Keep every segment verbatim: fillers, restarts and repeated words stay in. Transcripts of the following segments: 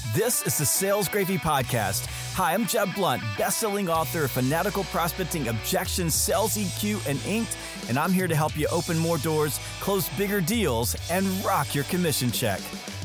This is the Sales Gravy Podcast. Hi, I'm Jeb Blunt, best-selling author of Fanatical Prospecting, Objections, Sales E Q, and Inked, and I'm here to help you open more doors, close bigger deals, and rock your commission check.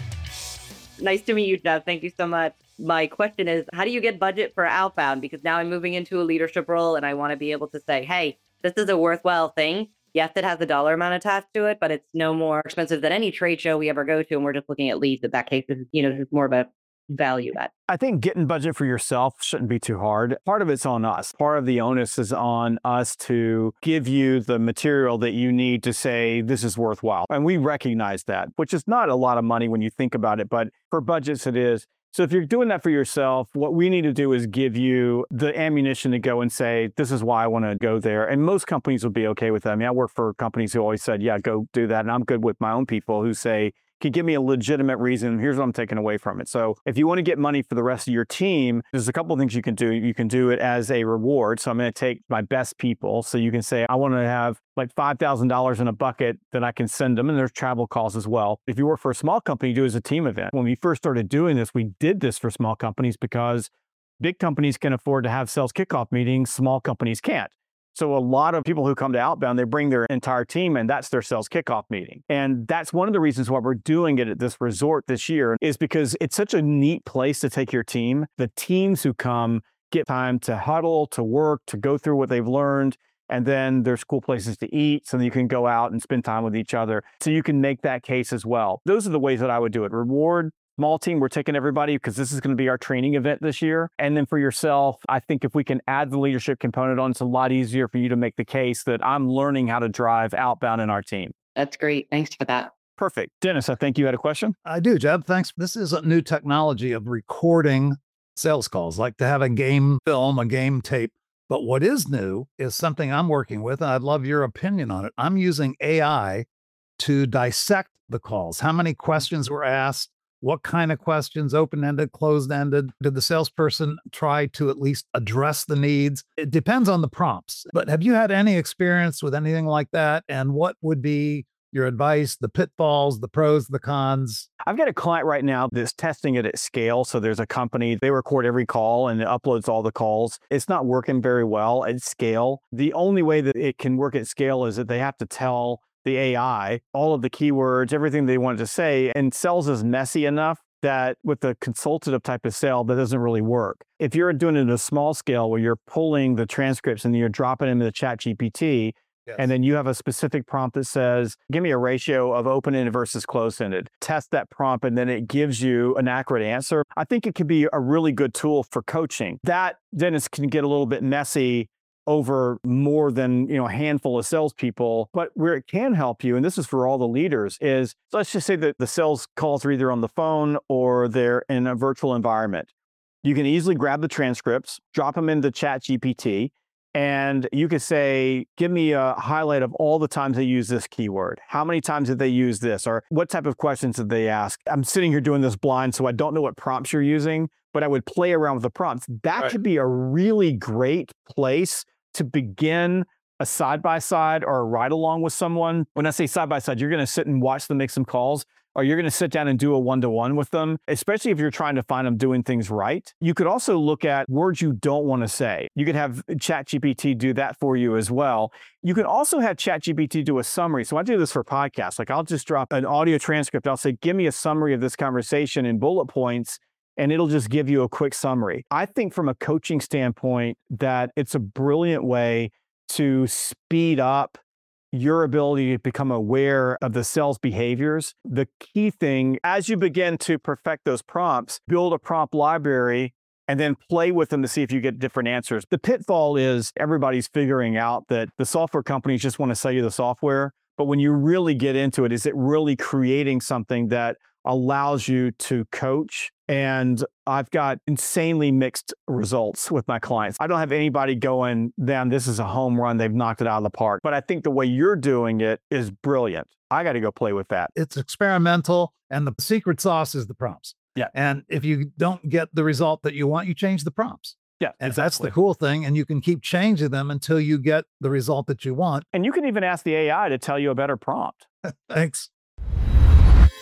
Nice to meet you, Jeb. Thank you so much. My question is, how do you get budget for outbound? Because now I'm moving into a leadership role, and I want to be able to say, hey, this is a worthwhile thing. Yes, it has a dollar amount attached to it, but it's no more expensive than any trade show we ever go to, and we're just looking at leads. In that case, this is, you know, this is more of a value add. I think getting budget for yourself shouldn't be too hard. Part of it's on us. Part of the onus is on us to give you the material that you need to say this is worthwhile. And we recognize that, which is not a lot of money when you think about it, but for budgets it is. So if you're doing that for yourself, what we need to do is give you the ammunition to go and say, this is why I want to go there. And most companies will be okay with that. I mean, I work for companies who always said, yeah, go do that. And I'm good with my own people who say, can give me a legitimate reason. Here's what I'm taking away from it. So if you want to get money for the rest of your team, there's a couple of things you can do. You can do it as a reward. So I'm going to take my best people. So you can say, I want to have like five thousand dollars in a bucket that I can send them. And there's travel calls as well. If you work for a small company, do it as a team event. When we first started doing this, we did this for small companies because big companies can afford to have sales kickoff meetings. Small companies can't. So a lot of people who come to Outbound, they bring their entire team and that's their sales kickoff meeting. And that's one of the reasons why we're doing it at this resort this year is because it's such a neat place to take your team. The teams who come get time to huddle, to work, to go through what they've learned. And then there's cool places to eat so that you can go out and spend time with each other. So you can make that case as well. Those are the ways that I would do it. Reward. Small team, we're taking everybody because this is going to be our training event this year. And then for yourself, I think if we can add the leadership component on, it's a lot easier for you to make the case that I'm learning how to drive outbound in our team. That's great. Thanks for that. Perfect. Dennis, I think you had a question. I do, Jeb. Thanks. This is a new technology of recording sales calls, like to have a game film, a game tape. But what is new is something I'm working with, and I'd love your opinion on it. I'm using A I to dissect the calls. How many questions were asked? What kind of questions, open-ended, closed-ended? Did the salesperson try to at least address the needs? It depends on the prompts. But have you had any experience with anything like that? And what would be your advice, the pitfalls, the pros, the cons? I've got a client right now that's testing it at scale. So there's a company, they record every call and it uploads all the calls. It's not working very well at scale. The only way that it can work at scale is that they have to tell the A I, all of the keywords, everything they wanted to say, and sales is messy enough that with a consultative type of sale, that doesn't really work. If you're doing it at a small scale where you're pulling the transcripts and you're dropping them into the Chat G P T, yes. And then you have a specific prompt that says, give me a ratio of open-ended versus closed-ended. Test that prompt, and then it gives you an accurate answer. I think it could be a really good tool for coaching. That, Dennis, can get a little bit messy over more than, you know, a handful of salespeople. But where it can help you, and this is for all the leaders, is let's just say that the sales calls are either on the phone or they're in a virtual environment. You can easily grab the transcripts, drop them into Chat G P T, and you could say, give me a highlight of all the times they use this keyword. How many times did they use this? Or what type of questions did they ask? I'm sitting here doing this blind, so I don't know what prompts you're using, but I would play around with the prompts. That right. could be a really great place to begin a side-by-side or a ride-along with someone. When I say side-by-side, you're going to sit and watch them make some calls, or you're going to sit down and do a one-to-one with them, especially if you're trying to find them doing things right. You could also look at words you don't want to say. You could have Chat G P T do that for you as well. You can also have Chat G P T do a summary. So I do this for podcasts. Like I'll just drop an audio transcript. I'll say, give me a summary of this conversation in bullet points, and it'll just give you a quick summary. I think from a coaching standpoint that it's a brilliant way to speed up your ability to become aware of the sales behaviors. The key thing, as you begin to perfect those prompts, build a prompt library and then play with them to see if you get different answers. The pitfall is everybody's figuring out that the software companies just want to sell you the software. But when you really get into it, is it really creating something that allows you to coach? And I've got insanely mixed results with my clients. I don't have anybody going, damn, this is a home run. They've knocked it out of the park. But I think the way you're doing it is brilliant. I got to go play with that. It's experimental, and the secret sauce is the prompts. Yeah. And if you don't get the result that you want, you change the prompts. Yeah, and exactly. That's the cool thing. And you can keep changing them until you get the result that you want. And you can even ask the A I to tell you a better prompt. Thanks.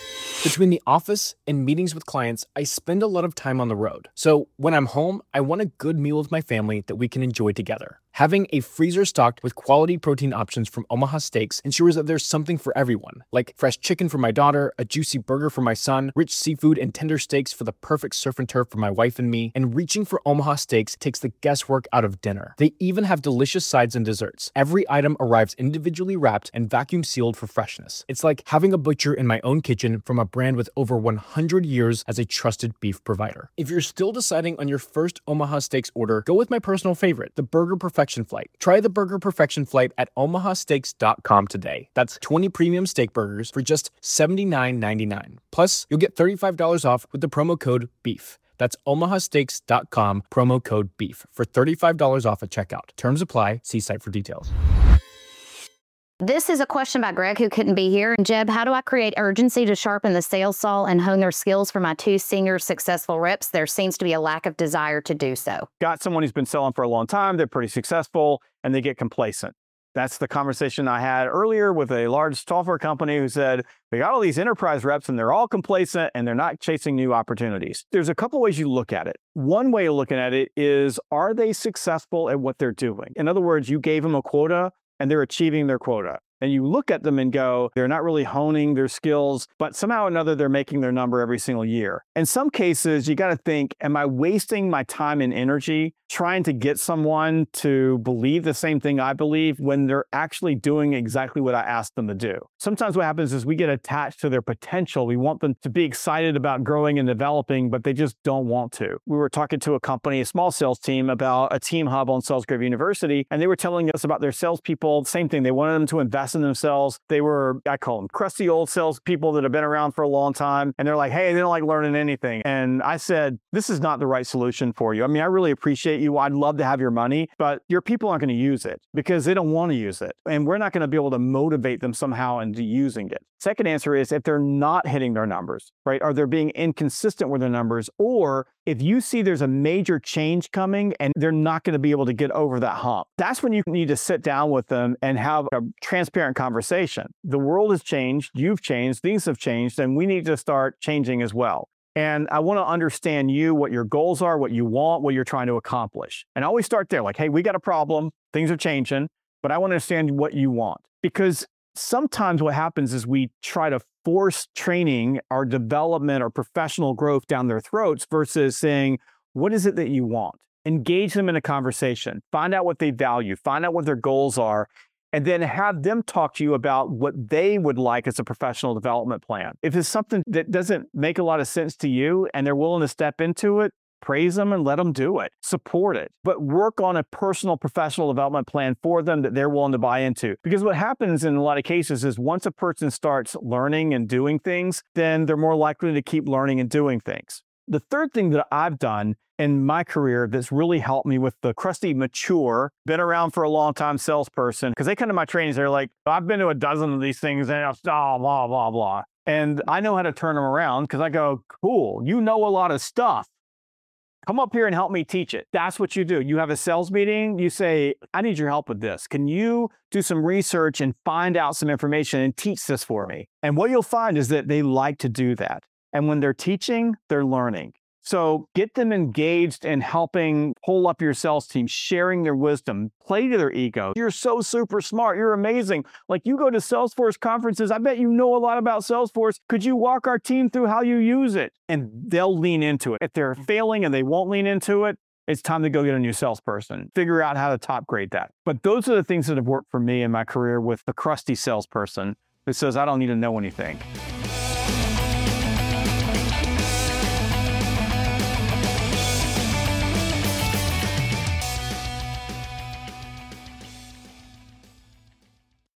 Between the office and meetings with clients, I spend a lot of time on the road. So when I'm home, I want a good meal with my family that we can enjoy together. Having a freezer stocked with quality protein options from Omaha Steaks ensures that there's something for everyone, like fresh chicken for my daughter, a juicy burger for my son, rich seafood and tender steaks for the perfect surf and turf for my wife and me, and reaching for Omaha Steaks takes the guesswork out of dinner. They even have delicious sides and desserts. Every item arrives individually wrapped and vacuum sealed for freshness. It's like having a butcher in my own kitchen from a brand with over one hundred years as a trusted beef provider. If you're still deciding on your first Omaha Steaks order, go with my personal favorite, the Burger Perfection Flight. Try the Burger Perfection Flight at omaha steaks dot com today. That's twenty premium steak burgers for just seventy-nine ninety-nine. Plus, you'll get thirty-five dollars off with the promo code BEEF. That's omaha steaks dot com, promo code BEEF for thirty-five dollars off at checkout. Terms apply. See site for details. This is a question by Greg, who couldn't be here. Jeb, how do I create urgency to sharpen the sales saw and hone their skills for my two senior successful reps? There seems to be a lack of desire to do so. Got someone who's been selling for a long time, they're pretty successful, and they get complacent. That's the conversation I had earlier with a large software company who said, we got all these enterprise reps and they're all complacent and they're not chasing new opportunities. There's a couple ways you look at it. One way of looking at it is, are they successful at what they're doing? In other words, you gave them a quota and they're achieving their quota. And you look at them and go, they're not really honing their skills, but somehow or another, they're making their number every single year. In some cases, you got to think, am I wasting my time and energy trying to get someone to believe the same thing I believe when they're actually doing exactly what I asked them to do? Sometimes what happens is we get attached to their potential. We want them to be excited about growing and developing, but they just don't want to. We were talking to a company, a small sales team, about a team hub on SalesGrave University, and they were telling us about their salespeople. Same thing. They wanted them to invest in themselves. They were, I call them crusty old salespeople that have been around for a long time. And they're like, hey, they don't like learning anything. And I said, this is not the right solution for you. I mean, I really appreciate you. I'd love to have your money, but your people aren't going to use it because they don't want to use it. And we're not going to be able to motivate them somehow into using it. Second answer is, if they're not hitting their numbers, right? Are they being inconsistent with their numbers? Or if you see there's a major change coming and they're not going to be able to get over that hump, that's when you need to sit down with them and have a transparent conversation. The world has changed, you've changed, things have changed, and we need to start changing as well. And I want to understand you, what your goals are, what you want, what you're trying to accomplish. And I always start there, like, hey, we got a problem, things are changing, but I want to understand what you want. Because sometimes what happens is we try to force training, our development, or professional growth down their throats versus saying, what is it that you want? Engage them in a conversation, find out what they value, find out what their goals are, and then have them talk to you about what they would like as a professional development plan. If it's something that doesn't make a lot of sense to you and they're willing to step into it, praise them and let them do it. Support it. But work on a personal professional development plan for them that they're willing to buy into. Because what happens in a lot of cases is once a person starts learning and doing things, then they're more likely to keep learning and doing things. The third thing that I've done in my career that's really helped me with the crusty, mature, been around for a long time salesperson, because they come to my trainings, they're like, I've been to a dozen of these things and it's oh, blah, blah, blah. And I know how to turn them around because I go, cool, you know a lot of stuff. Come up here and help me teach it. That's what you do. You have a sales meeting, you say, I need your help with this. Can you do some research and find out some information and teach this for me? And what you'll find is that they like to do that. And when they're teaching, they're learning. So get them engaged in helping pull up your sales team, sharing their wisdom, play to their ego. You're so super smart. You're amazing. Like, you go to Salesforce conferences. I bet you know a lot about Salesforce. Could you walk our team through how you use it? And they'll lean into it. If they're failing and they won't lean into it, it's time to go get a new salesperson. Figure out how to top grade that. But those are the things that have worked for me in my career with the crusty salesperson who says, I don't need to know anything.